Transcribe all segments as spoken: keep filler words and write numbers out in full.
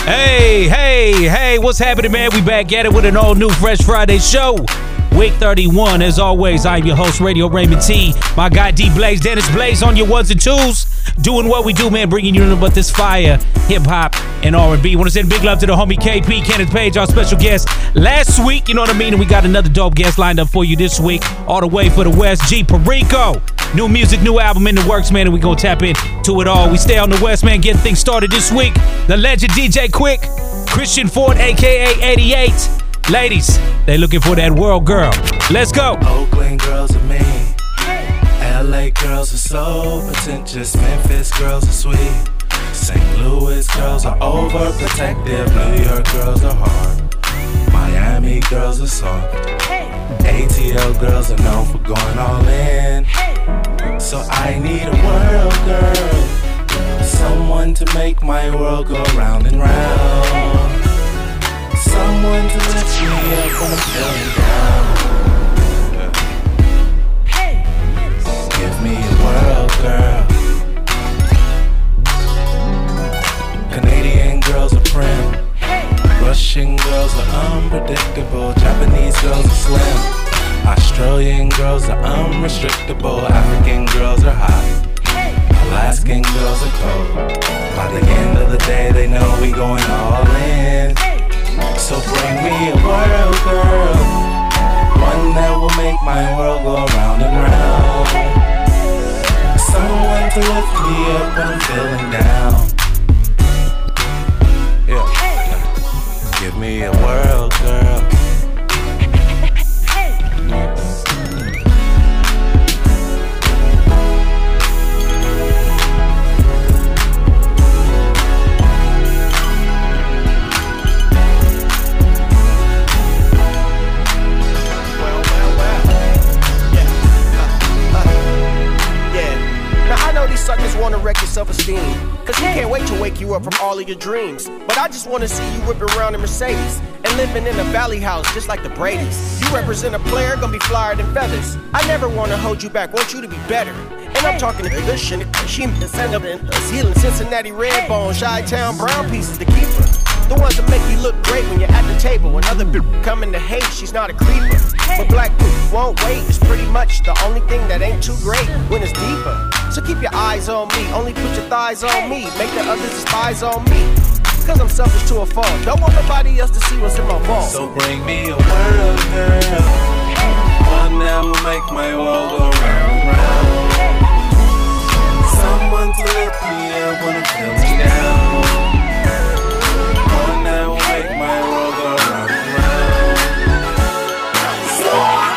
Hey, hey, hey, what's happening, man? We back at it with an all-new Fresh Friday show. Week thirty-one, as always, I'm your host, Radio Raymond T. My guy, D Blaze, Dennis Blaze on your ones and twos. Doing what we do, man, bringing you nothing but this fire, hip-hop, and R and B. Want to send big love to the homie K P, Kenneth Page, our special guest last week, you know what I mean? And we got another dope guest lined up for you this week, all the way for the West, G Perico. New music, new album in the works, man, and we gonna tap into it all. We stay on the West, man, getting things started this week. The legend D J Quick, Christian Ford, a k a. eighty-eight. Ladies, they looking for that world girl. Let's go. Oakland girls are mean. L A girls are so pretentious. Memphis girls are sweet. Saint Louis girls are overprotective. New York girls are hard. Miami girls are soft. A T L girls are known for going all in. So I need a world girl, someone to make my world go round and round. Someone to lift me up when I'm feeling down. Give me a world girl. Canadian girls are prim. Russian girls are unpredictable. Japanese girls are slim. Australian girls are unrestrictable. African girls are hot. Alaskan girls are cold. By the end of the day, they know we going all in. So bring me a world girl, one that will make my world go round and round. Someone to lift me up when I'm feeling down. Yeah, give me a world girl. Suckers wanna wreck your self-esteem, cause he can't wait to wake you up from all of your dreams. But I just wanna see you whipping around in Mercedes and living in a valley house just like the Brady's. You represent a player, gonna be flyer than feathers. I never wanna hold you back, want you to be better. And I'm talking to good shit, she send up in Zealand, Cincinnati Red Bone, Chi-Town Brown pieces to keep her. The ones that make you look great when you're at the table. When other people coming to hate, she's not a creeper. But black people won't wait. It's pretty much the only thing that ain't too great when it's deeper. So keep your eyes on me, only put your thighs on me. Make the others spies on me, cause I'm selfish to a fault. Don't want nobody else to see what's in my vault. So bring me a world girl, one that will make my world go round and round. Someone to lift me up when I'm feeling down. One that will make my world go round and round. So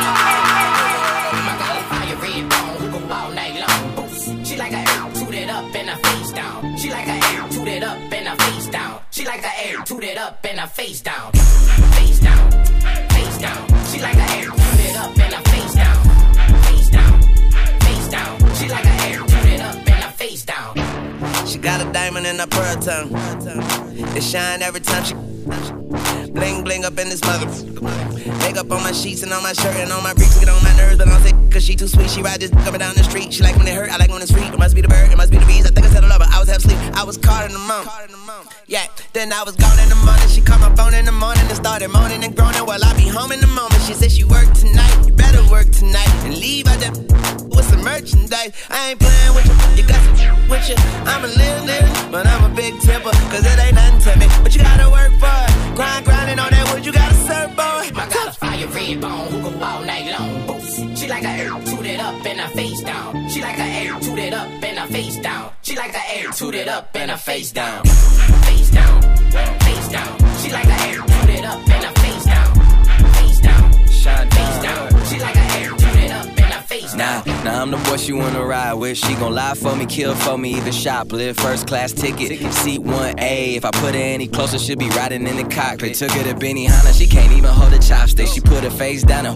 I got a fire red bone who go all night long. Boost. She like a air, toot it up and her face down. She like a air, toot it up and her face down. She like a air, toot it up and her face down. Face down, face down. She like a air, toot it up and her face down. Face down, face down. She like a air, toot it up and her face down. She got a diamond in her pearl tongue. It shine every time she bling bling up in this mother. Makeup on my sheets and on my shirt and on my briefs. Get on my nerves, but I don't say cause she too sweet. She ride this coming down the street. She like when it hurt, I like when it's free. It must be the bird, it must be the bees. I think I said I love her. I was half asleep. I was caught in the moment. Yeah, then I was gone in the morning. She called my phone in the morning and started moaning and groaning while I be home in the moment. She said she worked tonight. You better work tonight and leave out that with some merchandise. I ain't playing with you. You got some with you. I'm a little, little, but I'm a big temper. Cause it ain't nothing to me. But you gotta work for it. Grind, grinding on that wood. You gotta serve, boy. I got a fire red bone who go all night long. Boost. She like a air, toot it up and her face down. She like a air, toot it up and her face down. She like a air, toot it up and her face down. Face down, face down. She like a air, toot it up and her face down. Face down, face down. She like a air, toot it up and her face down. Nah, nah, I'm the boy she wanna ride with. She gon' lie for me, kill for me, even shoplift. First class ticket, seat one A. If I put her any closer, she'll be riding in the cockpit. Took her to Benihana, she can't even hold a chopstick. She put her face down and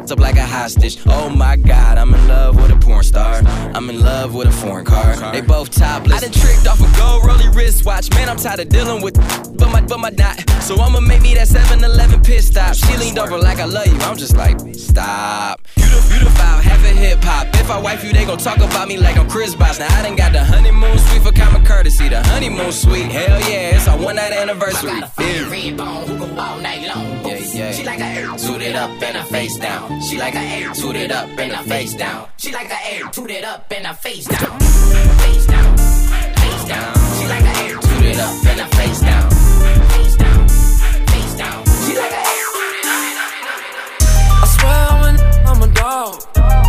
up like a hostage. Oh my God, I'm in love with a porn star. I'm in love with a foreign car. They both topless. I done tricked off a gold rolly wristwatch. Man, I'm tired of dealing with but my but my not. So I'ma make me that seven eleven pit stop. She leaned over like I love you. I'm just like, stop. You the, you the foul, half a hip hop. If I wife you, they gon' talk about me like I'm Chris Bosh. Now I done got the honeymoon suite for common courtesy. The honeymoon suite, hell yeah, it's our one night anniversary. I got a fine red bone who go all night long. Yeah, yeah. She like her air tooted up and her face down. She like her air tooted up and her face down. She like her air tooted up and her face down. Face down, face down. She like her air tooted up and her face down. Face down, face down. She like her air tooted up. I swear I'm a, I'm a dog.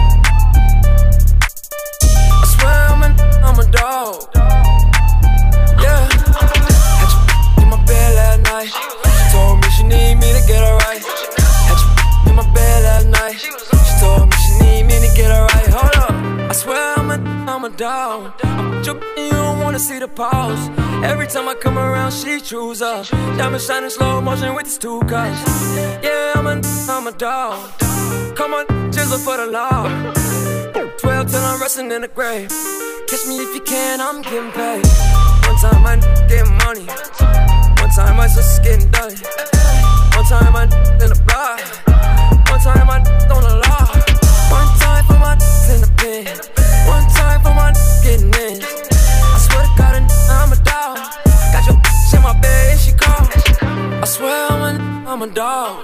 I swear I'm a, I'm a dog. Yeah. Had you in my bed last night. She told me she need me to get her right. Had you in my bed last night. She told me she need me to get her right. Hold up. I swear I'm a, I'm a dog. I'm your, you don't wanna see the pause. Every time I come around, she chews up. Diamond shining slow motion with these two cups. Yeah, I'm a, I'm a dog. Come on, jizzle for the law. Twelve till I'm resting in the grave. Catch me if you can, I'm getting paid. One time I getting money. One time my sister's getting done. One time I in the block. One time I on the law. One time for my in the pen. One time for my getting in. I swear to God, I'm a dog. Got your bitch in my bed and she called. I swear I'm a, I'm a dog.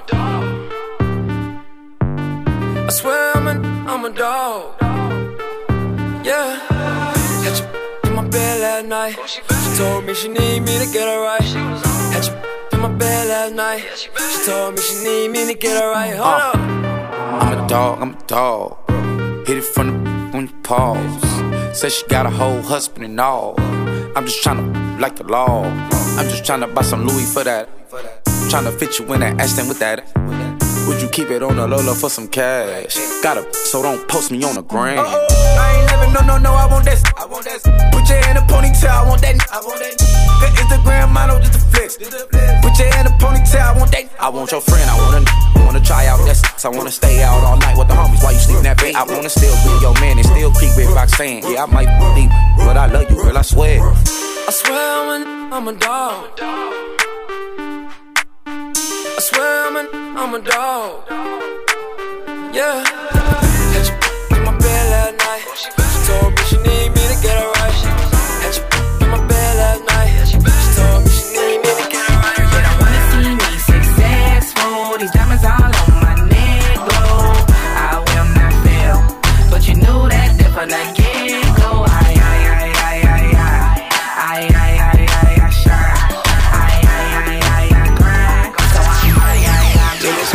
I swear I'm a, I'm a dog. Yeah. Had you in my bed last night. She told me she need me to get her right. Had you in my bed last night. She told me she need me to get her right. Hold up. I'm a dog, I'm a dog. Hit it from the when you pause. Said she got a whole husband and all. I'm just tryna like the law. I'm just tryna buy some Louis for that. Tryna fit you in that Aston with that. Would you keep it on the Lola for some cash? Got a, so don't post me on the gram. Uh -oh. I ain't never, no, no, no, I want that. I want that. Put your hand in a ponytail, I want that. I want that. The Instagram model just a flex. Put your hand in a ponytail, I want that. I want your friend, I wanna, I wanna try out that. I wanna stay out all night with the homies while you sleep in that bed. I wanna still be your man and still creep with Roxanne. Yeah, I might be, but I love you, girl, I swear. I swear I'm a, I'm a dog. I swear I'm a, I'm a dog. Yeah. Had you in my bed last night. She told me she need me to get her right. Had you in my bed last night. She told me she need me to get her right. You don't wanna see me successful. These diamonds all on my neck glow. I will not fail, but you knew that if I let get go. I, I, I, I, I, I, I, I, I, I, I, shine. I, I, I, I, I, grind. So I'm, I, I, I,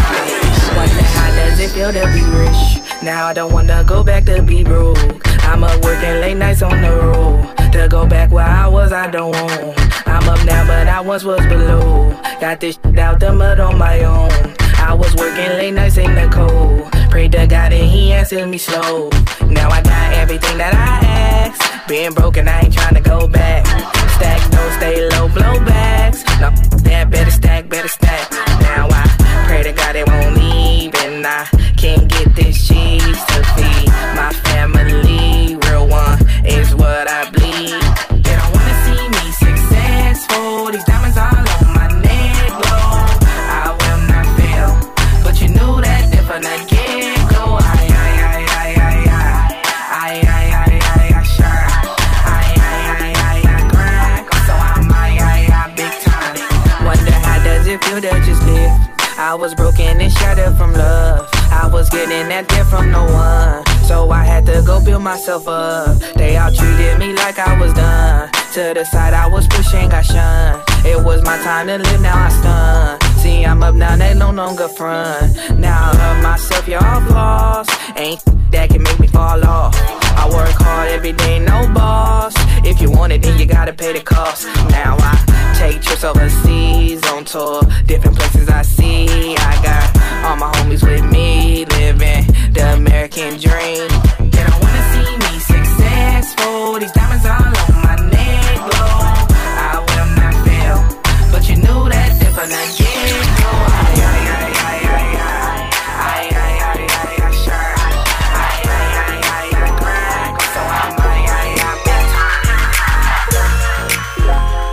wonder how does it feel to be rich? Now I don't wanna go back to be broke. I'm up working late nights on the road. To go back where I was, I don't want. I'm up now, but I once was below. Got this shit out the mud on my own. I was working late nights in the cold. Prayed to God and he answered me slow. Now I got everything that I asked. Being broken, I ain't tryna go back. Stack, no, stay low, blowbacks. No, that better stack, better stack. Now I pray to God it won't leave. And I can't get this cheese to feed my family. Real one is what I bleed. They don't wanna see me successful. These diamonds all on my neck glow. I will not fail, but you knew that if I let get go. I, I, I, I, I, I, I, I, I, I, shine. I, I, I, I, I, grind. So I'm, I, I, I, big time. Wonder how does it feel to just live? I was broken and shattered from love. I was getting that gift from no one, so I had to go build myself up. They all treated me like I was done. To the side I was pushing, got shunned. It was my time to live, now I stun. See, I'm up now, they no longer front. Now I love myself, y'all flaws. Ain't that can make me fall off. I work hard every day, no boss. If you want it, then you gotta pay the cost. Now I take trips overseas on tour, different places I see. I got all my homies with me, living the American dream. They don't wanna see me successful. These diamonds all on my neck glow. I will not fail, but you knew that if I let get go. I, I, I, I, I, I, I, I, I, I,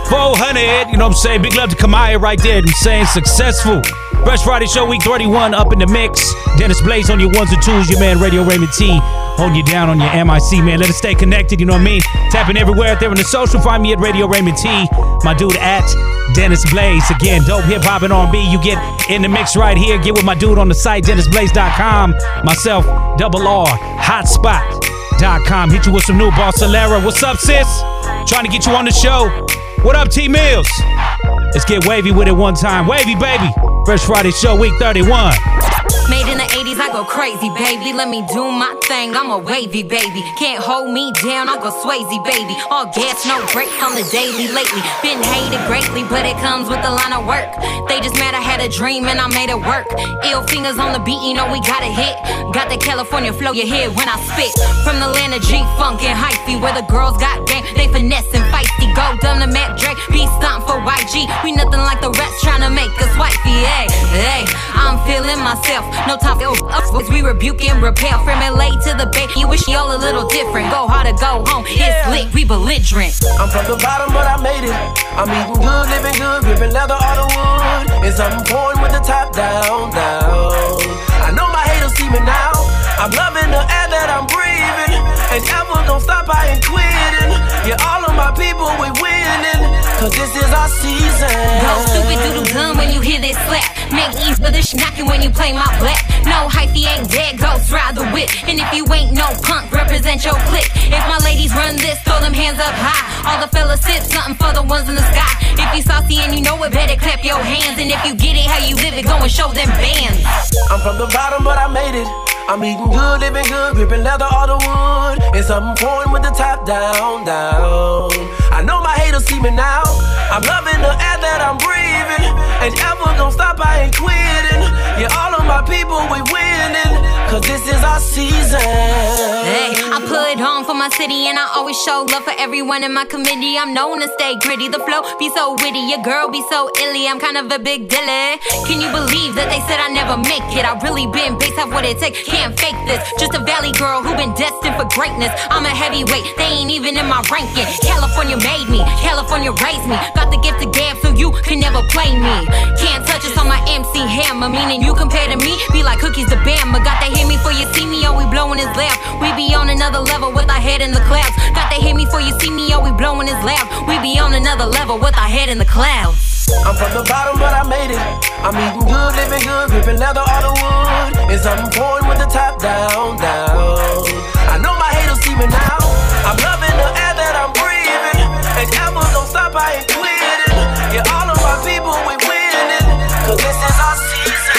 four hundred. You know what I'm saying? Big love to Kamaya right there. I'm saying successful. Fresh Friday Show Week thirty-one up in the mix. Dennis Blaze on your ones and twos. Your man Radio Raymond T holding you down on your M I C, man. Let us stay connected, you know what I mean? Tapping everywhere out there in the social. Find me at Radio Raymond T. My dude at Dennis Blaze. Again, dope hip hop and R and B. You get in the mix right here. Get with my dude on the site, dennis blaze dot com. Myself, double R, hotspot dot com. Hit you with some new Barcelera. What's up, sis? Trying to get you on the show. What up, T Mills? Let's get wavy with it one time. Wavy, baby. Fresh Friday Show Week thirty-one. Made in the eighties, I go crazy, baby. Let me do my thing, I'm a wavy, baby. Can't hold me down, I go Swayze, baby. All gas, no brakes on the daily lately. Been hated greatly, but it comes with a line of work. They just mad I had a dream and I made it work. Ill fingers on the beat, you know we got it hit. Got the California flow, you hear when I spit. From the land of G-Funk and Hyphy, where the girls got game, they finesse and feisty. Go dumb to Mac Drake, be stomp for Y G. We nothing like the rest trying to make us wifey, hey, hey. I'm feeling myself. No time for up, as we rebuke and repel. From L A to the Bay, you wish y'all a little different. Go hard or go home, yeah. It's lit, we belligerent. I'm from the bottom, but I made it. I'm eating good, living good, gripping leather all the wood. And something pouring with the top down, down. I know my haters see me now. I'm loving the air that I'm breathing. Ain't ever gonna stop, I ain't quitting. Yeah, all of my people, we winning. Cause this is our season. Go stupid doodle dumb when you hear this slap. Make ease for the sh knocking when you play my black. No hyphy ain't dead, ghost ride the whip. And if you ain't no punk, represent your clique. If my ladies run this, throw them hands up high. All the fellas sip something for the ones in the sky. If you saucy and you know it, better clap your hands. And if you get it how you live it, go and show them bands. I'm from the bottom, but I made it. I'm eating good, living good, gripping leather all the wood. And something pouring with the top down, down. I know my haters see me now. I'm loving the air that I'm breathing. Ain't ever gonna stop, I ain't quitting. Yeah, all of my people, we winning. Cause this is our season. Hey, I put on for my city and I always show love for everyone in my committee. I'm known to stay gritty, the flow be so witty. Your girl be so illy, I'm kind of a big dilly. Can you believe that they said I never make it? I really been based off what it takes. Can't fake this, just a valley girl who been destined for greatness. I'm a heavyweight, they ain't even in my ranking. California made me, California raised me. Got the gift of gab so you can never play me. Can't touch us on my M C hammer, meaning you compare to me, be like cookies to Bama. Got to hear me for you see me, oh we blowing his laugh. We be on another level with our head in the clouds. Got to hear me for you see me, oh we blowing his laugh. We be on another level with our head in the clouds. I'm from the bottom, but I made it. I'm eating good, living good, gripping leather all the wood. And something pouring with the top down, down. I know my haters see me now. I'm loving the air that I'm breathing. Ain't ever gonna stop, I ain't quitting. Yeah, all of my people, we winning. Cause this is our season.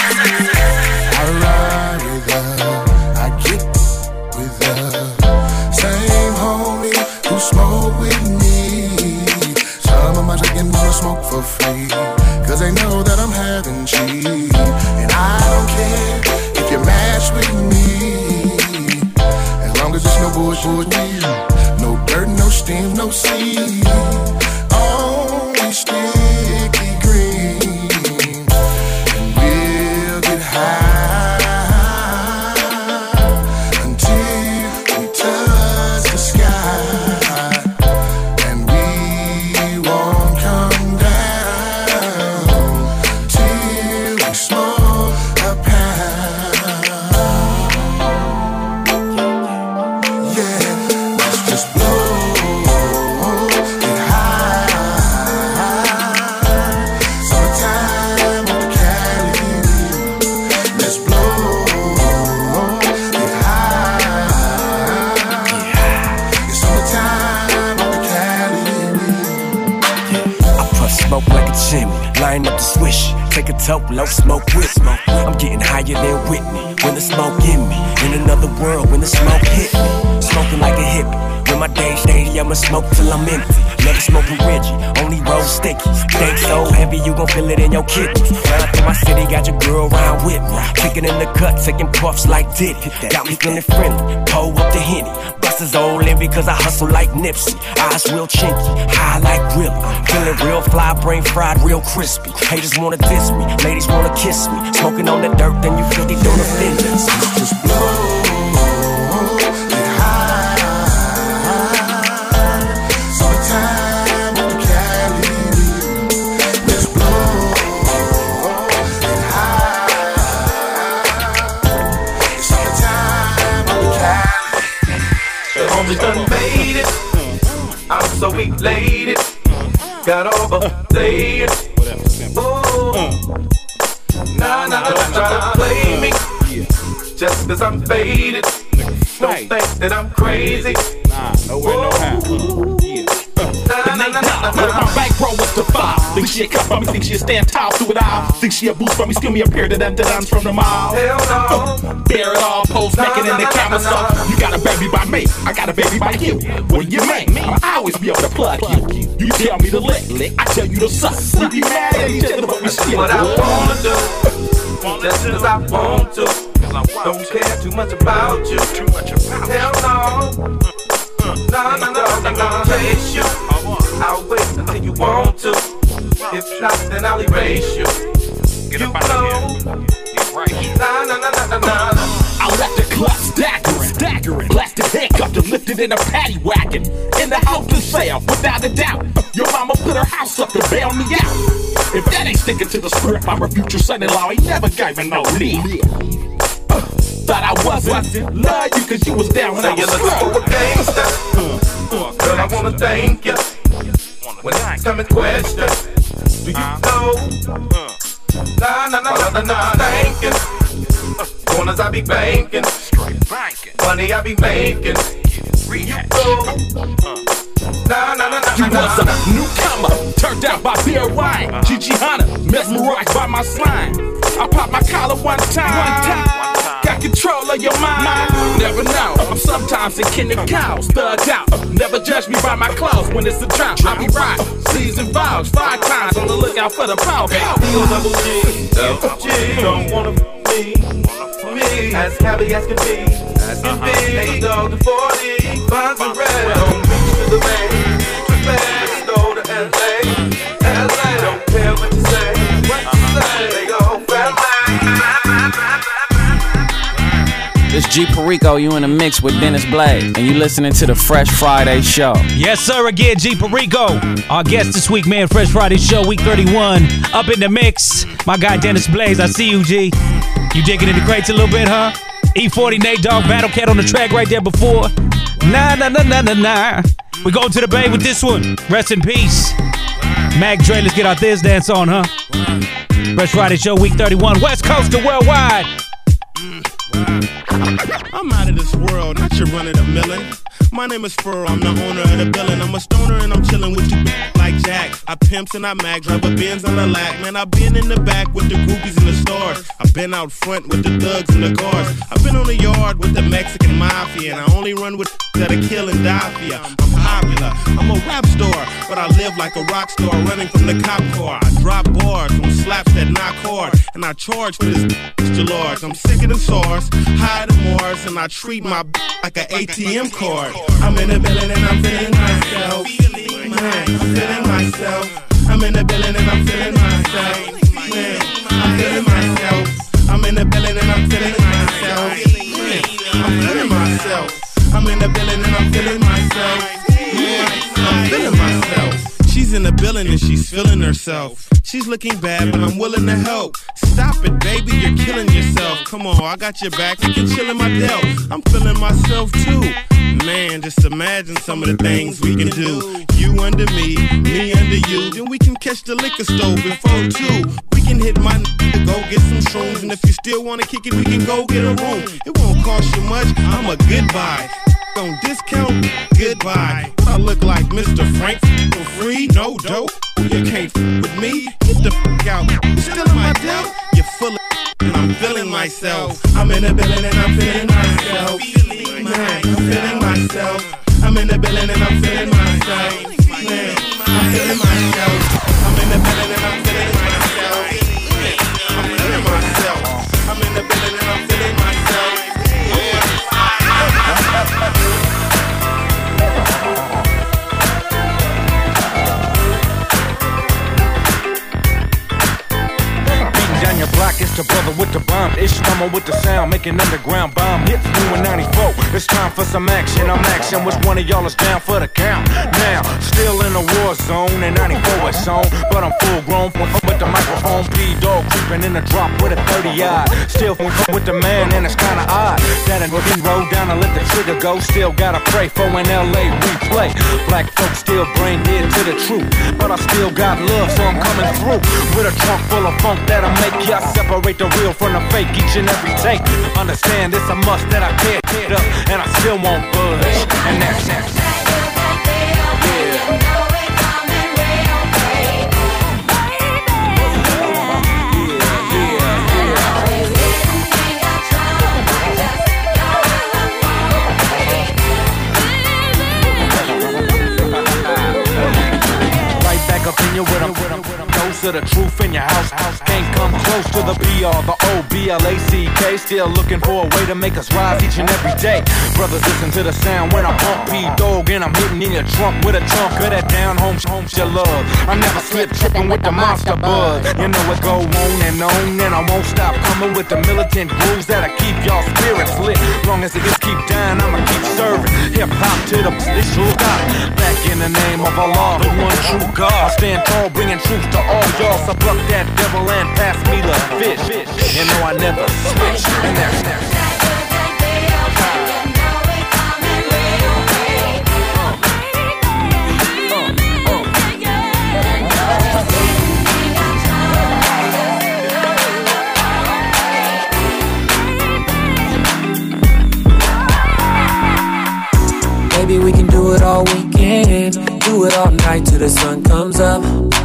I ride with her, I get with her. Same homie who smoke with me. Some of my chicken wanna smoke for free, cause they know that I'm having cheese. And I don't care if you match with me, as long as it's no bullshit, no dirt, no steam, no seed. Only sticky green, and we'll get high until we touch the sky. And we won't come down till we smoke a pound. Yeah, let's just blow it high. Summertime on the Cali. Let's blow it high. It's summertime on the Cali. I puff smoke like a chimney, line up the swish, take a toke, low smoke with me. I'm getting higher than Whitney when the smoke in me. In another world when the smoke hit me, smoking like a hippie. When my days daily, I'ma smoke till I'm empty. Never smoking Reggie, only roll sticky. Steak so heavy, you gon' feel it in your kidneys. Round through my city, got your girl round with me. Kicking in the cut, taking puffs like Diddy. Got me feeling friendly, pull up the Henny. Busters all envy cause I hustle like Nipsey. Eyes real chinky, high like Willie. Feeling real fly, brain fried, real crispy. Haters wanna diss me, ladies wanna kiss me. Smoking on the dirt, then you feel they don't offend us. Just blow it high. Summertime on the Cali. I'ma say it. Ooh. Nah, nah, don't try to play me. Just cause I'm faded. Don't think that I'm crazy. Nah, no way, no how. The name now, put my bankroll up to five. Think she a cut from me, think she a stand tall through it all. Think she a boost from me, steal me a pair of them that from the mall. Hell no. Uh, bear it all, post naked in the camera stuff. You got a baby by me, I got a baby by you. What do you mean? I'll always be able to plug you. You tell me to lick, lick, I tell you to suck. We be mad at each other, but we still what I wanna do. Just cause I want to. Don't care too much about you. Too much about Hell no. No, no, no, I'm gonna chase you. I'll wait until you want to. If not, then I'll erase you. Get up out of here. Get right here. Nah, nah, nah, nah, nah, nah. I left the club staggering, staggering. Blasted handcuffed and lifted in a paddy wagon. In the house to sale, without a doubt. Your mama put her house up to bail me out. If that ain't sticking to the script, I'm a future son-in-law. He never gave me no lead. Uh, thought I wasn't. Love you cause you was down when so I was you're looking for a gangster. uh, Girl, I wanna thank you. When it's come in question, do you know? Nah, nah, nah, nah, nah, nah, thanking. Corners I be banking. Money I be making. You go. Nah, nah, nah, nah, you nah, was nah, a nah. newcomer, turned out by beer wine. Gigi Hunter, mesmerized by my slime. I popped my collar one time. One time. Got control of your mind. Never know. I'm sometimes a kin of cows, thugged out. Never judge me by my clothes when it's a drought. I be right, season vows, five times on the lookout for the power. Double G, double G, don't wanna me, me, as happy as can be, as can be. Nate Dogg the forty, bonds and red, don't reach to the bay, fast, go to L A, L A, don't care what you say, what you say, they go family. This G Perico, you in a mix with Dennis Blaze, and you listening to the Fresh Friday Show. Yes, sir. Again, G Perico, our guest this week, man. Fresh Friday Show, week thirty-one, up in the mix. My guy Dennis Blaze, I see you, G. You digging in the crates a little bit, huh? E forty Nate Dogg, Battle Cat on the track right there before. Nah, nah, nah, nah, nah, nah. We go to the bay with this one. Rest in peace. Mac Dre, let's get our Thiz dance on, huh? Fresh Friday Show, week thirty-one, West Coast to worldwide. I'm out of this world, not your run of the millin'. My name is Furrow, I'm the owner of the building. I'm a stoner and I'm chillin' with you like Jack. I pimps and I mag, drive a Benz on the lack. Man, I've been in the back with the groupies in the stores. I've been out front with the thugs in the cars. I've been on the yard with the Mexican mafia. And I only run with that'll kill and die for ya. I'm popular, I'm a rap star, but I live like a rock star running from the cop car. I drop bars on slaps that knock hard, and I charge for this extra large. I'm sicker than SARS, higher than Mars, and I treat my like an A T M card. I'm in the building and I'm feeling myself. Man, I'm feeling myself. I'm in the building and I'm feeling myself. Man, I'm feeling myself. I'm in the building and I'm feeling myself. Man, I'm feeling myself. I'm in the building and I'm feeling myself. Man, I'm feeling myself. She's in the building and she's feeling herself. She's looking bad, but I'm willing to help. Stop it, baby, you're killing yourself. Come on, I got your back, you can chill in my delt. I'm feeling myself too. Man, just imagine some of the things we can do. You under me, me under you. Then we can catch the liquor store before two. We can hit my n- to go get some shrooms. And if you still wanna kick it, we can go get a room. It won't cost you much, I'm a goodbye. On discount, goodbye. I look like Mister Frank for free, no dope. You can't f with me, get the f out. You still in my doubt? You're full of and I'm feeling myself. I'm in the building and I'm feeling myself. Man, I'm feeling myself. I'm in the building and I'm feeling myself. Man, I'm feeling myself. I'm in the building and I'm feeling myself. I'm feeling myself. I'm in the building and I'm feeling myself. On your block is the brother with the bomb. Ish mama with the sound, making underground bomb hits. Doing ninety-four, it's time for some action. I'm action, which one of y'all is down for the count? Now, still in the war zone, and ninety-four is on, but I'm full grown with the microphone. P-Dog creeping in the drop with a thirty odd. Still with the man, and it's kinda odd that a nigga roll down and let the trigger go. Still gotta pray for an L A replay. Black folks still brain dead to the truth, but I still got love, so I'm coming through with a trunk full of funk that'll make ya separate the real from the fake each and every take. Understand it's a must that I can't get up, and I still won't budge. And that's that. Up in your with 'em, close to the truth in your house. Can't come close to the B R, the O B L A C K. Still looking for a way to make us rise each and every day. Brothers, listen to the sound when I pump P-Dog and I'm hitting in your trunk with a chunk of that down home, home your love. I never slip tripping with the monster buzz. You know it go on and on, and I won't stop coming with the militant grooves that'll keep y'all spirits lit. Long as it just keep dying, I'ma keep serving hip hop to the this stop. Back in the name of Allah, the one true God. Stand tall, bringing truth to all y'all. So pluck that devil and pass me the fish. You know I never switch. And that's that. Maybe we can do it all weekend, do it all night till the sun comes up.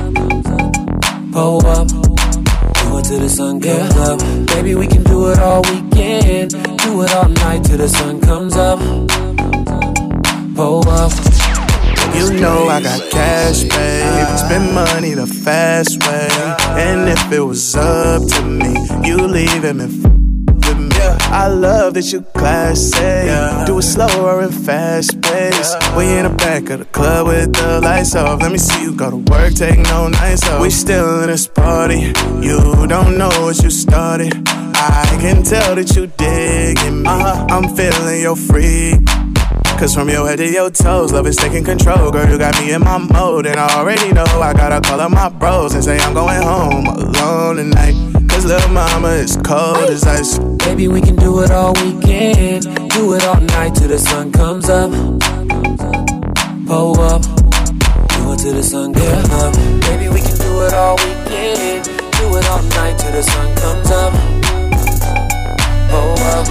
Pull up, do it till the sun comes up. Baby, we can do it all weekend, do it all night till the sun comes up. Pull up. You know I got cash, babe. Spend money the fast way. And if it was up to me, you leave him and f with me. I love that you classy. Do it slower and fast pace. We in the back of the club with the lights off. Let me see you go to work, take no nights off. We still in this party. You don't know what you started. I can tell that you digging me. I'm feeling your freak. Cause from your head to your toes, love is taking control. Girl, you got me in my mode, and I already know I gotta call up my bros and say I'm going home alone tonight. Cause little mama is cold as ice. Baby, we can do it all weekend, do it all night till the sun comes up. Pull up, do it till the sun comes up. Baby, we can do it all weekend, do it all night till the sun comes up. Pull up.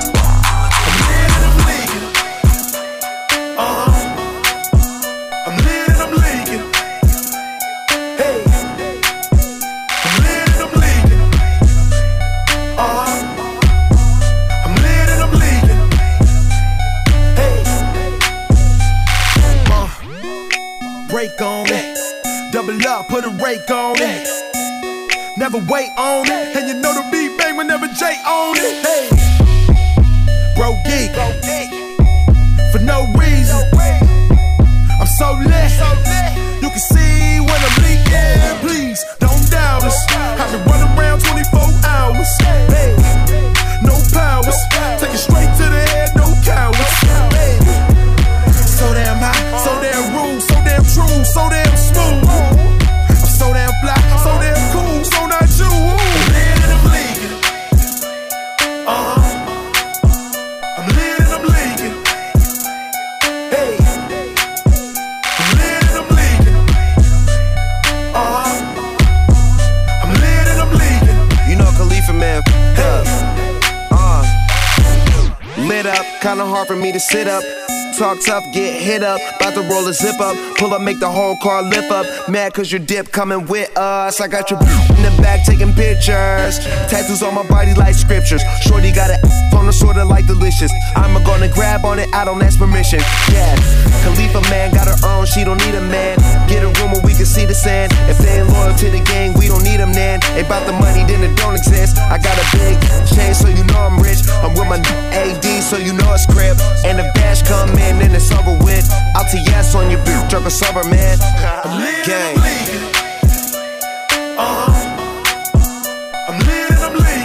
Break on it, double up, put a rake on it. Never wait on it, and you know the beat bang whenever Jay on it. Hey, bro geek, for no reason. I'm so lit, you can see when I'm leaking. Please don't doubt us. I've been running around twenty-four hours. Hey, no powers, take it straight to the head, no cowards. Hey, so damn high, so damn rude, so damn true, so damn smooth. I'm so damn fly, so damn cool, so not you. I'm lit and I'm leaking. Uh-huh. I'm lit and I'm leaking. Hey. I'm lit and I'm leaking. Uh-huh. I'm lit and I'm leaking. You know Khalifa, man. Hey. Uh. Lit up, kinda hard for me to sit up. Talk tough, get hit up, bout to roll a zip up. Pull up, make the whole car lift up. Mad cause your dip coming with us. I got your in the back taking pictures. Tattoos on my body like scriptures. Shorty got an on the sorta like delicious. I'm gonna grab on it, I don't ask permission. Yeah, Khalifa man got her own, she don't need a man. Get a room where we can see the sand. If they ain't loyal to the gang, we don't need them, man. They bout the money, then it don't exist. I got a big chain, so you know I'm rich. I'm with my A D, so you know it's crib. And the bash come in. And then it's over with. I'll T S on your bitch, drunk a sober man. I'm lit Gang. and I'm leaking. Uh-huh. I'm lit and I'm leaking.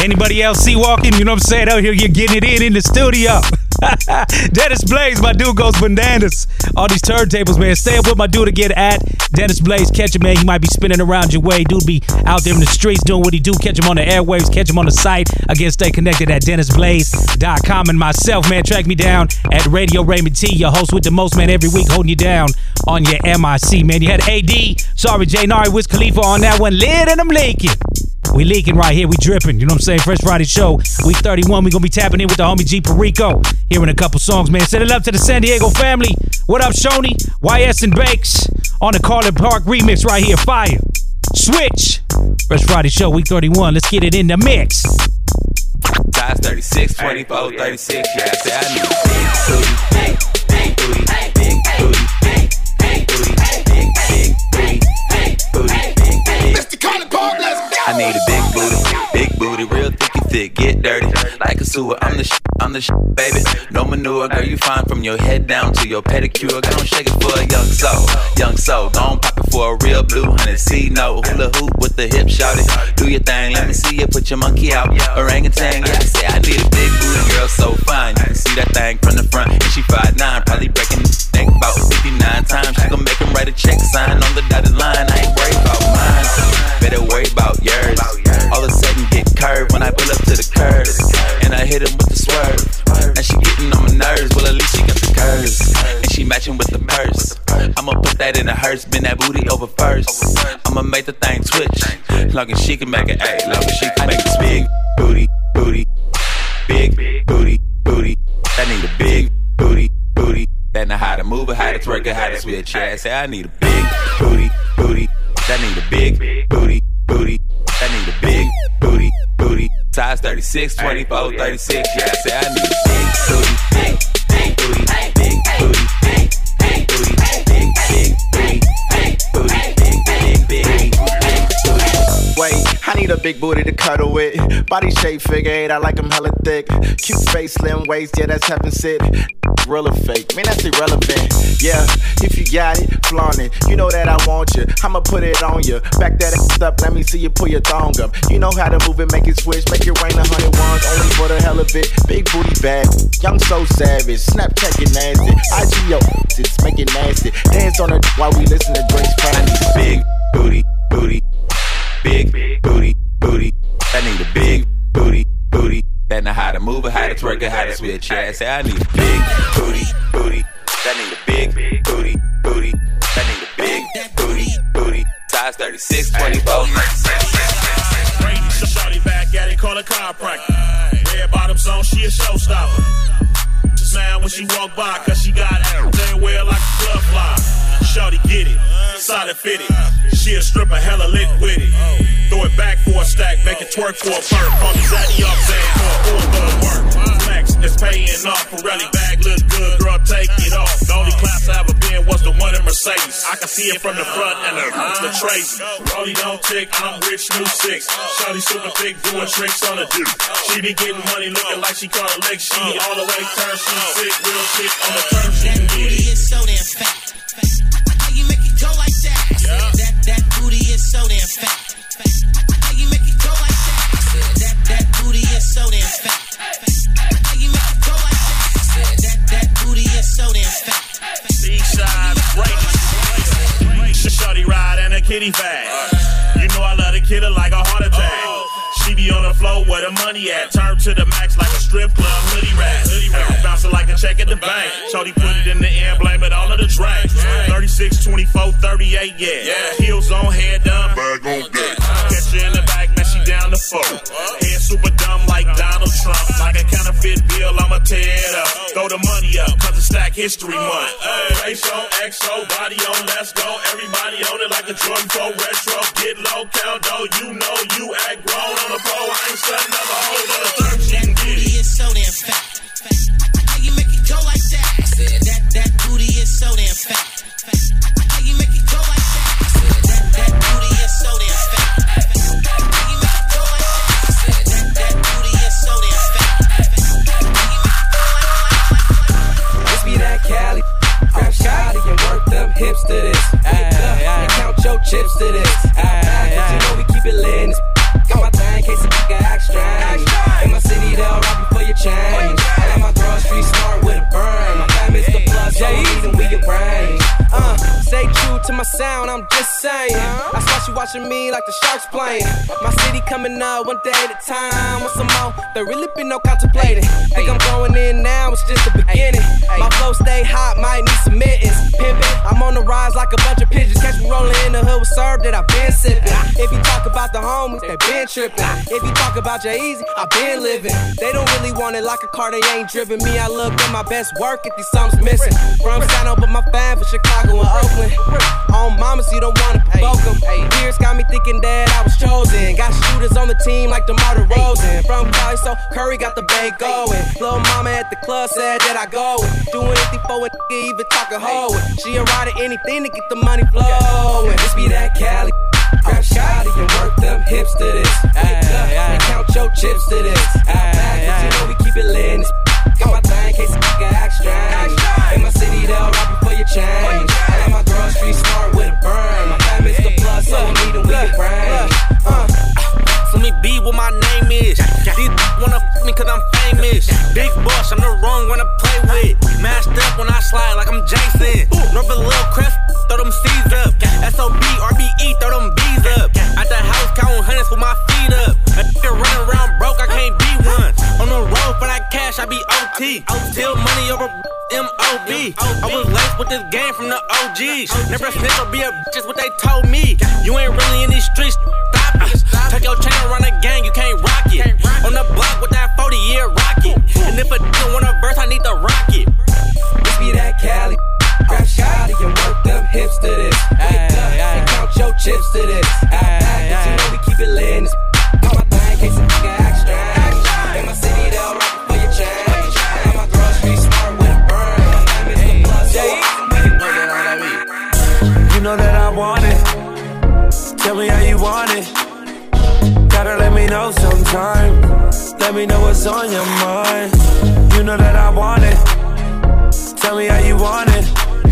Anybody else see walking? You know what I'm saying? Out here, you're getting it in in the studio. Dennis Blaze, my dude goes bananas. All these turntables, man. Stay up with my dude again at Dennis Blaze. Catch him, man. He might be spinning around your way. Dude be out there in the streets doing what he do. Catch him on the airwaves. Catch him on the site. Again, stay connected at dennis blaze dot com. And myself, man, track me down at Radio Raymond T, your host with the most, man, every week holding you down on your M I C, man. You had A D, sorry, Jay Nari, Wiz Khalifa on that one. Lit and I'm leaking. We leaking right here. We dripping. You know what I'm saying? Fresh Friday show. Week thirty-one. We going to be tapping in with the homie G Perico. Hearing a couple songs, man. Send it up to the San Diego family. What up, Shoney? Y S and Bakes on the Carlin Park remix right here. Fire. Switch. Fresh Friday show. Week thirty-one. Let's get it in the mix. Size thirty-six, twenty-four, thirty-six. Yeah, I say I need a big booty, big, big booty, big booty, big, big booty, big, big booty, big booty, big, big. Mister Carlin Park, let's go. I need a big booty, big booty, real thick and thick, get dirty like a sewer. I'm the sh- I'm the sh- baby. No manure, girl, you fine from your head down to your pedicure. Gon' shake it for a young soul, young soul. Gon' pop it for a real blue honey. See no hula hoop with the hip, shout it. Do your thing, let me see you put your monkey out. Orangutan, yeah, I say I need a big booty girl, so fine. You can see that thing from the front, and she five nine, probably breaking the neck about fifty-nine times. She gon' make him write a check, sign on the dotted line. I ain't worried about mine, better worry about yours. All of a sudden get curved when I pull up to the curb, and I hit him with the swerve. And she getting on my nerves, well at least she got the curves, and she matching with the purse. I'ma put that in a hearse, bend that booty over first. I'ma make the thing switch, long as she can make it, ayy, long as she can make it. Big booty, booty, big booty, booty. I need a big booty, booty. That know how to move it, how to twerk it, how to switch. Yeah, I say I need a big booty, booty. I need a big booty, booty. I need a big booty, booty. Size thirty-six, twenty-four, thirty-six. Yeah, I say I need a big booty, big, big booty, big booty, big, big booty, big, big booty, big booty, big, big, big, big booty. Wait, I need a big booty to cuddle with. Body shape, figure eight, I like them hella thick. Cute face, slim waist, yeah, that's heaven sit. Real or fake, man, that's irrelevant. Yeah, if you got it, flaunt it. You know that I want you, I'ma put it on you. Back that ass up, let me see you pull your thong up. You know how to move it, make it switch, make it rain a hundred ones, only for the hell of it. Big booty bad, young so savage, Snapchat get nasty. I G yo, it's make it nasty. Dance on it while we listen to Drake's Friday. Big booty, booty, big booty, booty. I need a big booty, booty. That know how to move it, how to twerk it, how to switch. Yeah, I say I need a big booty, booty. I need a big booty, booty. I need a big booty, booty. Size thirty-six, twenty-four, thirty-six. Brady, somebody back at it, call a chiropractor. Red bottoms on, she a showstopper. Smile when she walk by, cause she got everywhere like a club fly. Shorty get it, solid fitted. She a stripper, hella lit with it. Throw it back for a stack, make it twerk for a perk. Call me Zaddy up, saying for a good work. Flex is paying off, Pirelli bag look good, girl, take it off. The only class I ever been was the one in Mercedes. I can see it from the front and the the Tracy. Rollie don't tick, I'm rich, new six. Shorty super thick, doing tricks on the dude. She be getting money, looking like she caught a leg. She all the way turned, she sick, real sick on the turn. She that booty is so damn fat. How you make it go like that? Yeah. That that booty is so damn fat. How you make it go like that? That that booty is so damn fat. How you make it go like that? That that booty is so damn fat. Eastside, right. Shorty ride and a kitty fat. You know I love the kid like a heart attack. She be on the floor where the money at. Turn to the max like a strip club hoodie rat. Bouncing like a check at the bank. Shorty put it in the air, blame it all of the drink. thirty-six, twenty-four, thirty-eight, yeah. Heels on, head done. Bag on deck. Catch her in the back, man, she down the floor. Head super dumb like Donald Trump. Like a counterfeit bill, I'ma tear it up. Throw the money up, cause it's Stack History Month. Race on, X O, body on, let's go. Everybody on it like a Jordan four retro. Get low, count though, you know you act grown on the pole. I ain't setting up a hole on the third. That booty is so damn fat. How you make it go like that? That that booty is so damn fat. How you make it go like that? That that booty is so damn fat. How you make it go like that? That that booty is so damn fat. This be that Cali, grab Shotty and work them hips to this. Pick up and count your chips to this. Out back, but you know we keep it lit. Got my thing, case a nigga act strange. to my sound, I'm just saying. I saw she watching me like the Sharks playing. My city coming up one day at a time. With some more, there really been no contemplating. Think I'm going in now, it's just the beginning. My flow stay hot, might need some mittens. Pimpin', I'm on the rise like a bunch of pigeons. Catch me rolling in the hood with serve that I been sipping. If you talk about the homies, they been tripping. If you talk about Jay-Eazy, I been living. They don't really want it like a car, they ain't driven. Me, I look at my best work if these songs missing. From Sano, but my fan for Chicago and Oakland. On mamas, you don't wanna provoke them. Years got me thinking that I was chosen. Got shooters on the team like DeMar DeRozan. From Cali, so Curry got the bay going. Little mama at the club said that I go. Do anything for a nigga, even talk a hoe. She'll ride at anything to get the money flowing. This be that Cali. Grab shotty and work them hips to this. Wake up and count your chips to this. Out back, cause you know we keep it lit in this. Got my thing in case a nigga act strange. In my city, they'll rob you for your change. I got my girl street smart with a burn. My fam is the plus, so we need them, we can range. Uh. So let me be what my name is. These wanna f me cause I'm famous. Big boss, I'm the wrong one to play with. Mashed up when I slide like I'm Jason. Rub a little crest, throw them C's up. S O B, R B E, throw them B's up. At the house, counting hundreds with my feet up. A nigga running around broke, I can't be one. On the road for that cash, I be O T. Till money over M O B. I was laced with this game from the O Gs. Never snitch or be a bitch, is what they told me. You ain't really in these streets, stop it. Take your chain around the gang, you can't rock it. On the block with that forty year rocket. And if a nigga want a verse, I need the rocket. This be that Cali. Grab shotty and work them hips to this. Wake up and count your chips to this. Out back, cause you know we keep it lit in this. Got my thing in case a nigga act strange. In my city, they'll rock you for your change. I got my girl street smart with a burn. My fam is the plus, so we can bring it on that beat. You know that I want it. Tell me how you want it. Gotta let me know sometime. Let me know what's on your mind. You know that I want it. Tell me how you want it.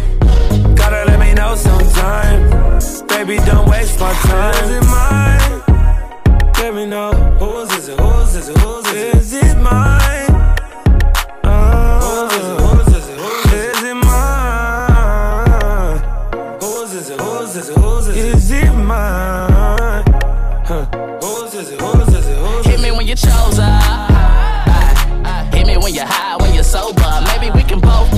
Gotta let me know sometime. Baby, don't waste my time. Is it mine? Let me know. Who's is it? Who's is it? Who's is it? Is it mine? Uh, who's is it? Who's is it? Who's is it? Is it mine? Who's is it? Who's is it? Who's is it? Is it mine? Huh. Who's is it? Who's is it? Who's is it? Hit me when you chose up. Hit me when you're high, when you're sober. Maybe we can both.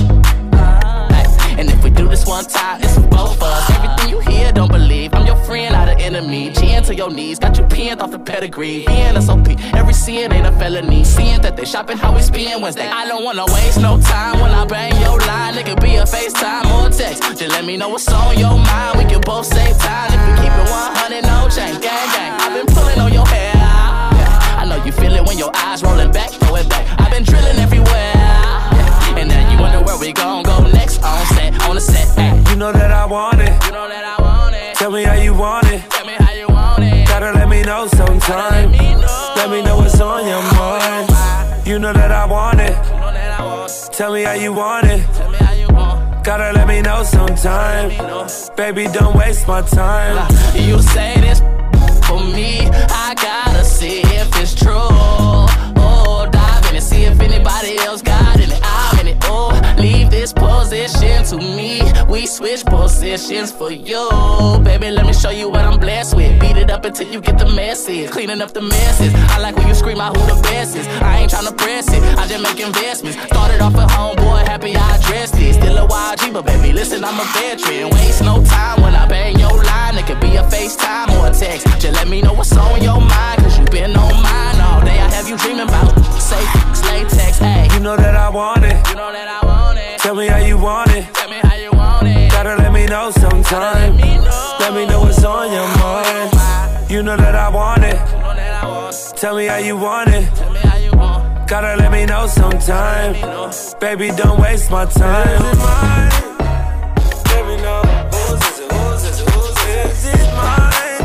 And if we do this one time, it's for both of us. Everything you hear, don't believe. I'm your friend, not an enemy. Chin to your knees, got you pinned off the pedigree. Being S O P, every sin ain't a felony. Seeing that they shopping how we spend Wednesday. I don't wanna waste no time when I bang your line. It could be a FaceTime or a text. Just let me know what's on your mind. We can both save time if we keep it one hundred, no change. Gang, gang, I've been pulling on your hair. I know you feel it when your eyes rolling back, throw it back. I've been drilling everywhere. And now you wonder where we gon' go next on set, on the set. Ay. You know that I want it. You know that I want it. Tell me how you want it. Tell me how you want it. Gotta let me know sometime. Let me know, let me know what's on your mind. You know that I want it. You know that I want it. Tell me how you want it. Tell me how you want it. Gotta let me know sometime. Me know. Baby, don't waste my time. You say this for me, I gotta see if it's true. Oh, dive in and see if anybody else got it. I'm in it. Oh, leave this position to me. We switch positions for you. Baby, let me show you what I'm blessed with. Beat it up until you get the message. Cleaning up the messes. I like when you scream out who the best is. I ain't tryna press it, I just make investments. Started off at homeboy, happy I addressed it. Still a Y G, but baby, listen, I'm a veteran. Waste no time when I bang your line. It could be a FaceTime or a text. Just let me know what's on your mind, cause you been on mine all day. I have you dreaming about safe, latex, ayy. You know that I want it. You know that I want it. Tell me how you want it. Tell me how you want it. Gotta let me know sometime. Let me know, let me know what's on your mind. You know that I want it. You know that I want it. Tell me how you want it. Tell me how you want it. Gotta let me know sometime. Me know. Baby, don't waste my time. Is it mine? Let me know. Who's is it? Who's is it? Who's is it? Is it mine?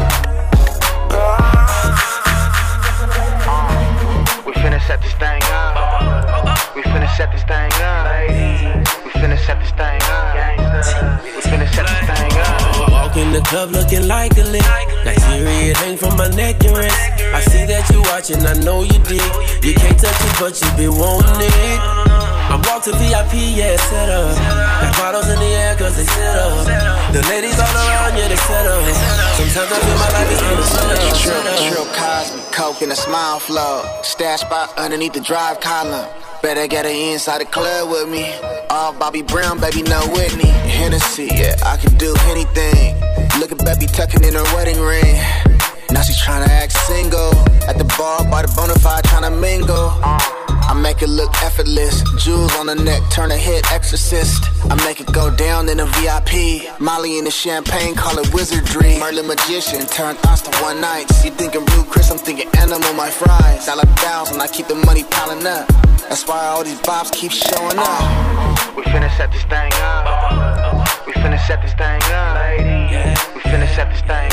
We finna set this thing up. We finna set this thing up. We finna set this thing up. We finna set this thing up. Walk in the club looking like a lick. Nigeria hang from my neck and wrist. I see that you watching, I know you dig. You can't touch it, but you been wanting it. I'm walk to V I P, yeah, set up. Got bottles in the air cause they set up. The ladies all around, yeah, they set up. Sometimes I feel my life is gonna set up. Trill, trill, Cosmic, Coke in a smile flow. Stash spot underneath the drive column. Better get her inside the club with me. All Bobby Brown, baby, no Whitney. Hennessy, yeah, I can do anything. Look at baby tucking in her wedding ring. Now she's tryna act single. At the bar by the bonafide tryna mingle. I make it look effortless. Jewels on the neck, turn a hit exorcist. I make it go down in a V I P. Molly in the champagne, call it wizardry. Merlin magician, turn us to one night. You thinking Blue Chris, I'm thinking animal, my fries. Dollar thousand, I keep the money piling up. That's why all these bobs keep showing up. We finna set this thing up. We finna set this thing up. We finna set this thing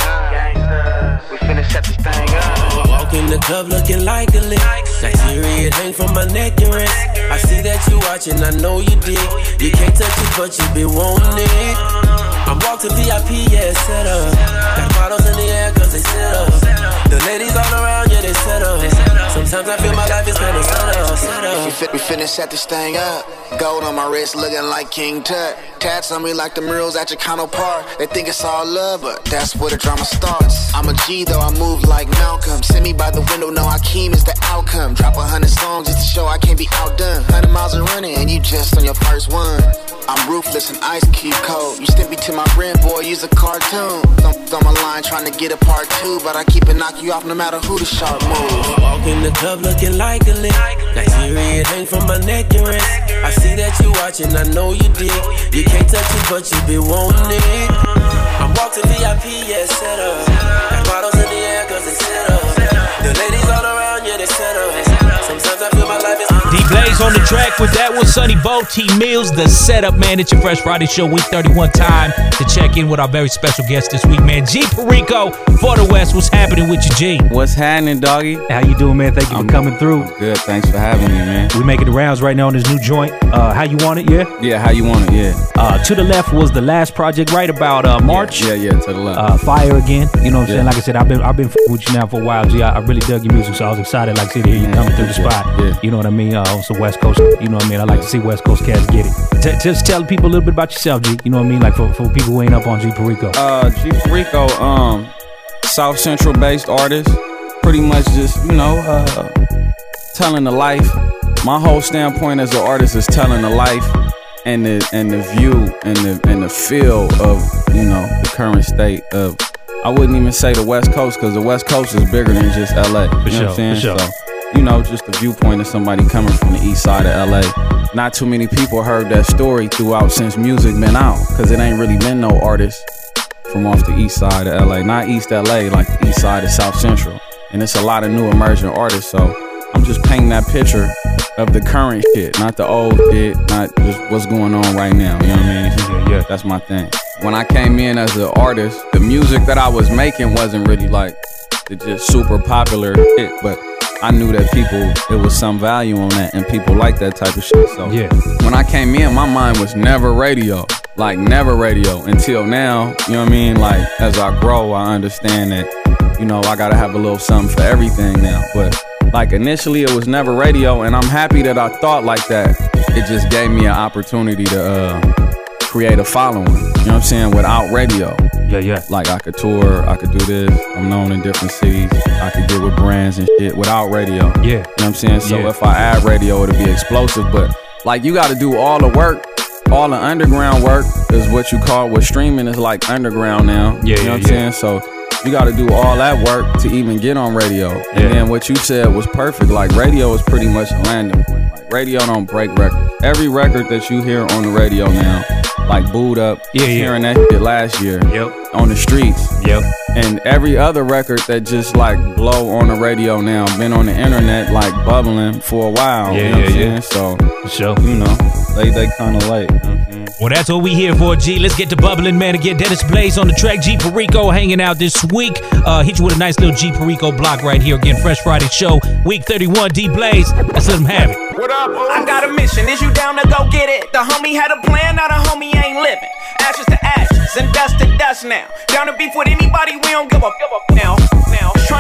up. We finna set this thing up. Walk in the club looking like a lick. Nigeria hang from my neck and wrist. I see that you watching, I know you dig. You can't touch it, but you been wanting it. I'm walk to V I P, yeah, set up. Got bottles in the air cause they set up. The ladies all around, yeah, they set up. Sometimes I feel my life is kinda set up, set up. We finna set this thing up. Gold on my wrist looking like King Tut. Tats on me like the murals at Chicano Park. They think it's all love, but that's where the drama starts. I'm a G though, I move like Malcolm. Send me by the window, no Hakeem is the outcome. Drop a hundred songs just to show I can't be outdone. Hundred miles of running and you just on your first one. I'm ruthless and ice cube cold. You stimpy to my friend, boy, use a cartoon. Don't on my line trying to get a part two, but I keep it knock you off no matter who the sharp move. Walk in the club looking like a lick. Nigeria hang from my neck and wrist. I see that you watching, I know you dig. You can't touch it, but you been wanting it. I'm walk to V I P, yeah, set up. Got bottles in the air cause they set up. The ladies all around, yeah, they set up. Sometimes I feel my life is D-Blaze on the track with that one, Sonny Bo, T Mills, the setup, man. It's your Fresh Friday show, week thirty-one time to check in with our very special guest this week, man. G Perico for the West. What's happening with you, G? What's happening, doggy? How you doing, man? Thank you I'm for coming through. Good, thanks for having me, man. We making the rounds right now on this new joint. Uh, how you want it, yeah? Yeah, how you want it, yeah. Uh, to the left was the last project, right about uh, March. Yeah, yeah, yeah, to the left. Uh, Fire again. You know what I'm yeah. saying? Like I said, I've been I've been f- with you now for a while, G. I, I really dug your music, so I was excited, like, see to hear you coming through the spot. Yeah. You know what I mean? Uh, also West Coast. You know what I mean? I like to see West Coast cats get it. T- just tell people a little bit about yourself, G. You know what I mean? Like for, for people who ain't up on G Perico. Uh, G Perico, um, South Central based artist. Pretty much just, you know, uh, telling the life. My whole standpoint as an artist is telling the life and the and the view and the and the feel of, you know, the current state of. I wouldn't even say the West Coast because the West Coast is bigger than just L A. For you know sure, what I'm saying? for sure. So, you know, just the viewpoint of somebody coming from the east side of L A. Not too many people heard that story throughout since music been out, because it ain't really been no artists from off the east side of L A. Not East L A, like the east side of South Central. And it's a lot of new emerging artists, so I'm just painting that picture of the current shit, not the old shit, not just what's going on right now, you know what I mean? Yeah, yeah, that's my thing. When I came in as an artist, the music that I was making wasn't really like the just super popular shit, but I knew that people, it was some value on that, and people like that type of shit. So yeah. When I came in, my mind was never radio, like never radio until now. You know what I mean? Like as I grow, I understand that, you know, I gotta have a little something for everything now. But like initially, it was never radio, and I'm happy that I thought like that. It just gave me an opportunity to uh, create a following. You know what I'm saying? Without radio. Yeah, yeah. Like I could tour, I could do this. I'm known in different cities. I could get with brands and shit without radio. Yeah. You know what I'm saying? So yeah. if I add radio, it'll be explosive. But like you got to do all the work, all the underground work is what you call what streaming is like underground now. Yeah, you know yeah, what I'm yeah. saying? So you got to do all that work to even get on radio. And yeah. then what you said was perfect. Like radio is pretty much a landing point. Like radio don't break records. Every record that you hear on the radio now, like Booed Up, yeah, yeah. hearing that shit last year yep. on the streets. Yep. And every other record that just like blow on the radio now, been on the internet like bubbling for a while. Yeah, you know yeah, what I'm yeah. saying? So, for sure. You know, they they kind of late. You know what I'm saying? Well, that's what we here for, G. Let's get to bubbling, man. Again, Dennis Blaze on the track. G Perico hanging out this week. Uh, hit you with a nice little G Perico block right here. Again, Fresh Friday show, week thirty-one. D Blaze, let's let him have it. What up, oh? I got a mission. Is you down to go get it? The homie had a plan, now the homie ain't living. Ashes to ashes and dust to dust now. Down to beef with anybody, we don't give a give up now. Now, trying to finesse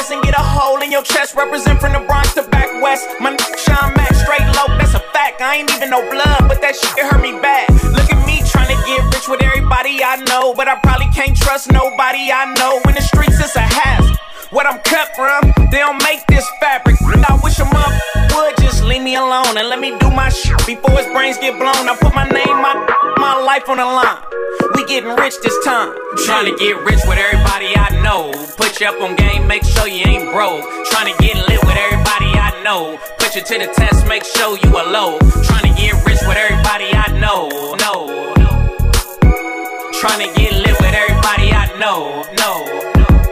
vest and get a hole in your chest. Represent from the Bronx to back west. My n- Sean Mac, straight low, that's a fact. I ain't even no blood, but that shit it hurt me bad. Look at me trying to get rich with everybody I know, but I probably can't trust nobody I know. In the streets, it's a hazard. What I'm cut from, they don't make this fabric. I wish a mother would just leave me alone and let me do my shit before his brains get blown. I put my name, my my life on the line. We getting rich this time. Trying to get rich with everybody I know. Put you up on game, make sure you ain't broke. Trying to get lit with everybody I know. Put you to the test, make sure you are low. Trying to get rich with everybody I know. No. Trying to get lit with everybody I know. No.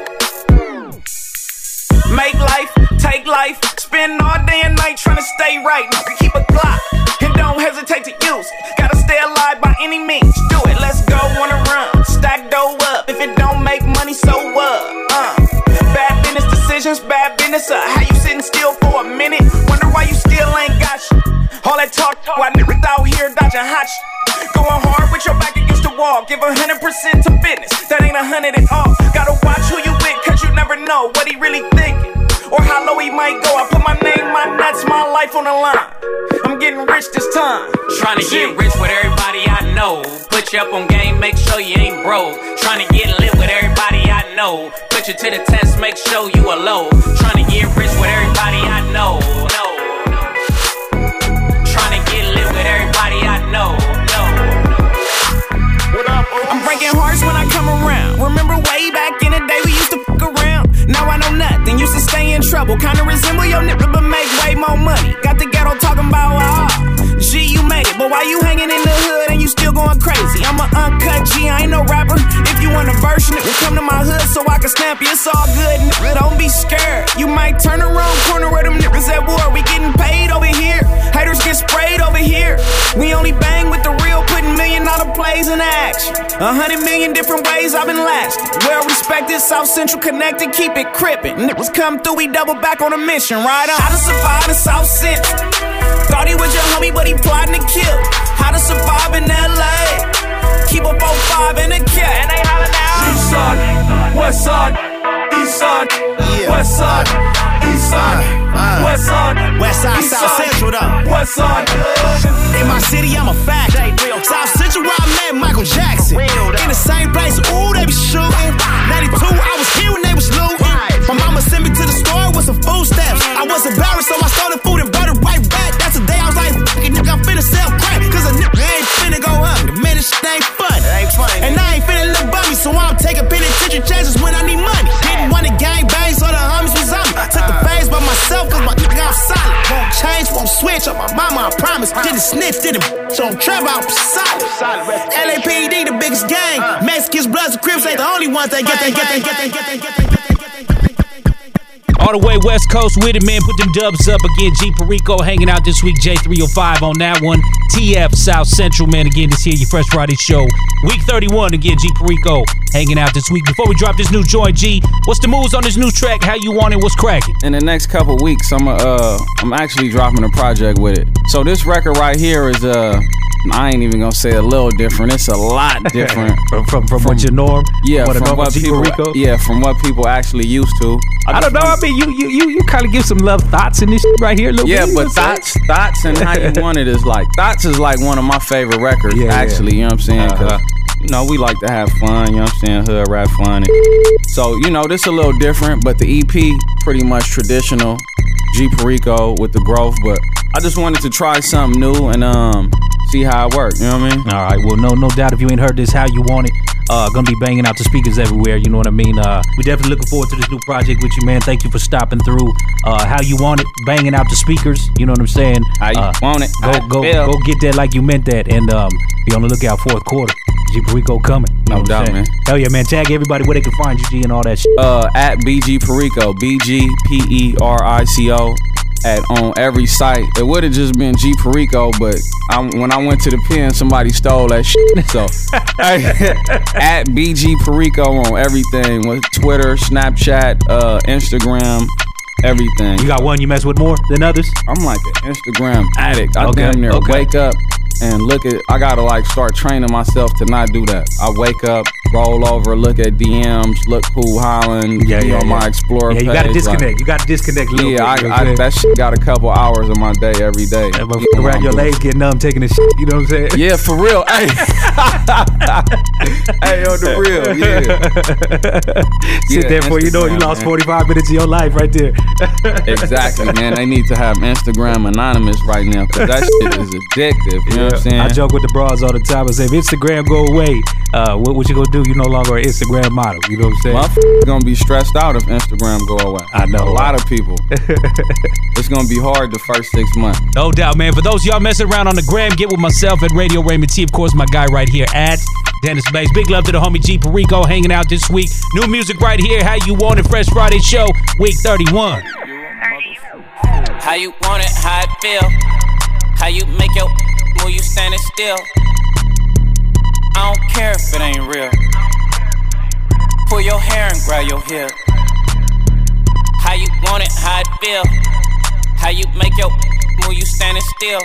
Make life, take life, spend all day and night trying to stay right. Keep a clock and don't hesitate to use it. Gotta stay alive by any means. Do it, let's go on a run. Stack dough up. If it don't make money, so what? Uh, bad business decisions, bad business. Uh, how you sitting still for a minute? Wonder why you still ain't got shit. All that talk, why niggas out here dodging hot shit. Going hard with your back against the wall. Give a hundred percent to business. That ain't a hundred at all. Gotta watch who you with, cause you never know what he really thinking. Or how low he might go. I put my name, my nuts, my life on the line. I'm getting rich this time. Trying to get rich with everybody I know. Put you up on game, make sure you ain't broke. Trying to get lit with everybody I know. Put you to the test, make sure you are low. Trying to get rich with everybody I know. No. Trying to get lit with everybody I know. No. What up, I'm breaking hearts when I come around. Remember way back in the day we used to fuck around. Now I know nothing, used to stay in trouble. Kinda resemble your nigga, but make way more money. Got the ghetto talking about, ah, oh, G, you made it. But why you hanging in the hood and you still going crazy? I'm an uncut G, I ain't no rapper. If you want a version, it will come to my hood so I can stamp you. It's all good, nigga, don't be scared. You might turn the wrong corner where them niggas at war. We getting paid over here, haters get sprayed over here. We only bang with the real, putting million dollar plays in action. A hundred million different ways I've been lasting. Well respected, South Central connected, keep it crippin'. Niggas come through, we double back on a mission, right on. How to survive in South Central. Thought he was your homie, but he plotting to kill. How to survive in L A. Keep a four five in the cat. And they holler now. East side, west side, east side, yeah. West side, east side, uh, uh. West side, west side, east South side, Central though. West side. In my city, I'm a fact. South Central, where I met Michael Jackson. In the same place, ooh, they be shooting. ninety-two, I was here when they was looting. My mama sent me to the store with some food stamps. I was embarrassed, so I stole the food and brought it right back. That's the day I was like, fucking nigga, I'm finna sell crack. Cause a nigga ain't finna go hungry. Man, this shit ain't funny. Ain't funny. And I ain't finna look bummy, so I'm taking penitentiary chances when I need money. Didn't want to gang bang, so the homies was on me. Took the phase by myself, cause my nigga, I'm solid. Won't change, won't switch on my mama, I promise. Didn't snitch, didn't so I'm Trevor, I'm solid. L A P D, the biggest gang. Mexicans, Bloods, and Crips ain't the only ones that get that, get that, get that, get that, get that. All the way West Coast with it, man. Put them dubs up again. G Perico hanging out this week. J three oh five on that one. T F South Central, man. Again, this here, your Fresh Friday show. Week thirty-one, again, G Perico hanging out this week. Before we drop this new joint, G, what's the moves on this new track? How you want it? What's cracking? In the next couple weeks, I'm uh, I'm actually dropping a project with it. So this record right here is uh. I ain't even gonna say a little different. It's a lot different from, from from from what your norm. Yeah, what from what people. Rico? Yeah, from what people actually used to. I, I don't know. I mean, you you you, you kind of give some love thoughts in this shit right here, little yeah, bit, but thoughts, thoughts, and how you want it is like thoughts is like one of my favorite records. Yeah, actually, yeah. You know what I'm saying? Cause uh-huh. you know we like to have fun. You know what I'm saying? Hood rap fun. And so you know this a little different, but the E P pretty much traditional. G Perico with the growth, but I just wanted to try something new and um. see how it works, you know what I mean? All right, well, no no doubt if you ain't heard this, How You Want It, uh, gonna be banging out the speakers everywhere, you know what I mean? Uh, we definitely looking forward to this new project with you, man. Thank you for stopping through. Uh, How You Want It, banging out the speakers, you know what I'm saying? How you uh, want it, go go feel. Go get that like you meant that, and um, be on the lookout fourth quarter. G Perico coming. You know no doubt, man. Hell yeah, man. Tag everybody where they can find you, G, and all that shit. Uh, at B G Perico, B G P E R I C O. At on every site. It would have just been G Perico, but I, when I went to the pen, somebody stole that shit. So at B G Perico on everything with Twitter, Snapchat, uh, Instagram, everything. You got one you mess with more than others? I'm like an Instagram addict. I okay. damn near okay. wake up and look at. I gotta like start training myself to not do that. I wake up, roll over, look at D Ms, look who hollering, Yeah, be yeah, on yeah. my Explorer Yeah, page. you gotta disconnect. Like, you gotta disconnect a little yeah, bit. You know I, what I'm I, that shit got a couple hours of my day every day. saying? But You know around I'm your doing- legs getting numb, taking the shit. You know what I'm saying? Yeah, for real. Hey, hey, on the real, yeah. Sit Yeah, there for you know you Instagram, lost man. forty-five minutes of your life right there. Exactly, man. They need to have Instagram anonymous right now because that shit is addictive. You know what I'm saying? I joke with the bras all the time. I say, if Instagram go away, uh, what, what you gonna do? You no longer an Instagram model. You know what I'm saying? Motherfuckers gonna be stressed out if Instagram go away. I know. A lot of people. It's gonna be hard the first six months. No doubt, man. For those of y'all messing around on the gram, get with myself at Radio Raymond T. Of course, my guy right here at Dennis Blaze. Big love to the homie G Perico hanging out this week. New music right here. How You Want It? Fresh Friday show, week thirty-one. How you want it, how it feel. How you make your move, you standing still. I don't care if it ain't real. Pull your hair and grab your hip. How you want it, how it feel. How you make your move, you standing still.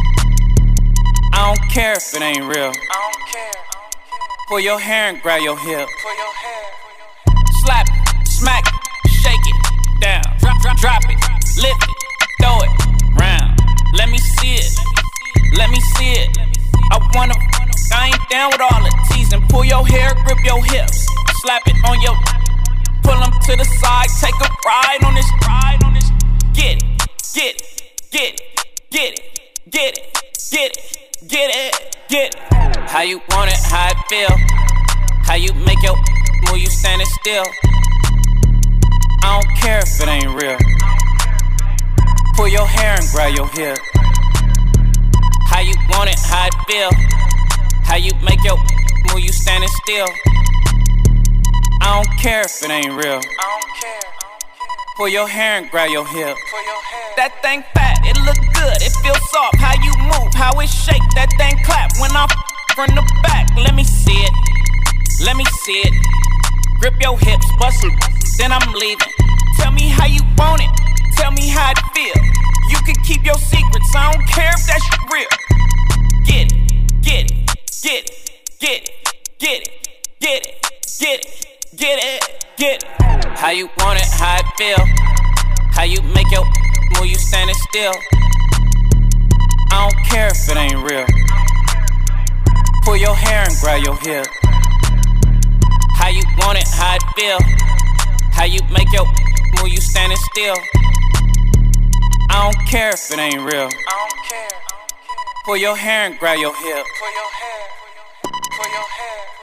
I don't care if it ain't real. I don't care. Pull your hair and grab your hip. Pull your hair. Slap it, smack it, shake it, down. Drop, drop, drop it, lift it, throw it, round. Let me see it, let me see it. I wanna, I ain't down with all the teasing. Pull your hair, grip your hips, slap it on your, pull them to the side, take a ride on this, ride on this. Get it, get it, get it, get it, get it, get it, get it, get it. How you want it, how it feel. How you make your move, you standing still. I don't care if it ain't real. Pull your hair and grab your hip. How you want it, how it feel. How you make your move, you standing still. I don't care if it ain't real. I don't care. Pull your hair and grab your hip. That thing fat, it look good, it feel soft. How you move, how it shake, that thing clap. When I f- from the back, let me see it. Let me see it. Grip your hips, bust it, then I'm leaving. Tell me how you want it. Tell me how it feel. You can keep your secrets. I don't care if that's real. Get it, get it, get it, get it, get it, get it, get it, get it, get it. How you want it, how it feel. How you make your move, you standing still. I don't care if it ain't real. Pull your hair and grab your hip. How you want it, how it feel. How you make your move, you standing still. I don't care if it ain't real. I don't care. Pull your hair and grab your hip. Pull your hair. Pull your hair.